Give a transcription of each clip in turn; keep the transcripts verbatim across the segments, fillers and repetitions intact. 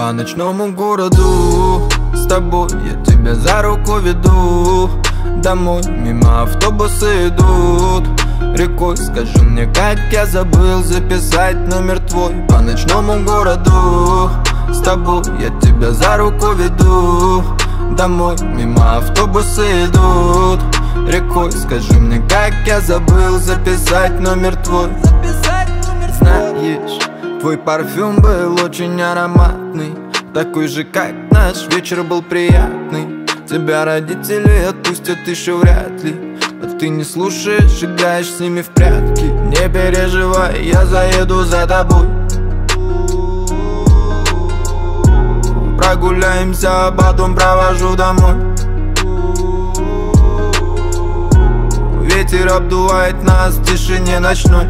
по ночному городу, с тобой я тебя за руку веду. Домой мимо автобусы идут рекой. Скажи мне, как я забыл записать номер твой по ночному городу. С тобой я тебя за руку веду. Домой мимо автобусы идут рекой. Скажи мне, как я забыл записать номер твой. Знаешь, твой парфюм был очень ароматный, такой же, как наш вечер был приятный. Тебя родители отпустят еще вряд ли, а ты не слушаешь, играешь с ними в прятки. Не переживай, я заеду за тобой. Прогуляемся, а потом провожу домой. Ветер обдувает нас в тишине ночной.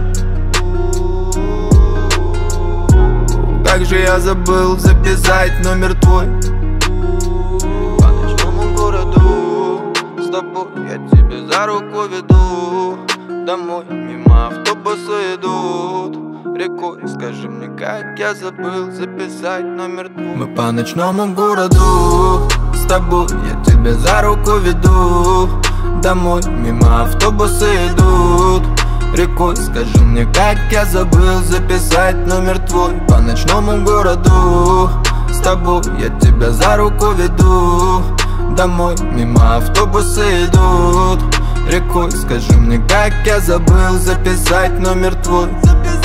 Как же я забыл записать номер твой. По ночному городу, с тобой я тебя за руку веду. Домой мимо автобусы идут рекой. Скажи мне, как я забыл записать номер твой. Мы по ночному городу, с тобой я тебя за руку веду. Домой мимо автобусы идут рекой. Скажи мне, как я забыл записать номер твой. По ночному городу, с тобой я тебя за руку веду. Домой мимо автобусы идут рекой. Скажи мне, как я забыл записать номер твой.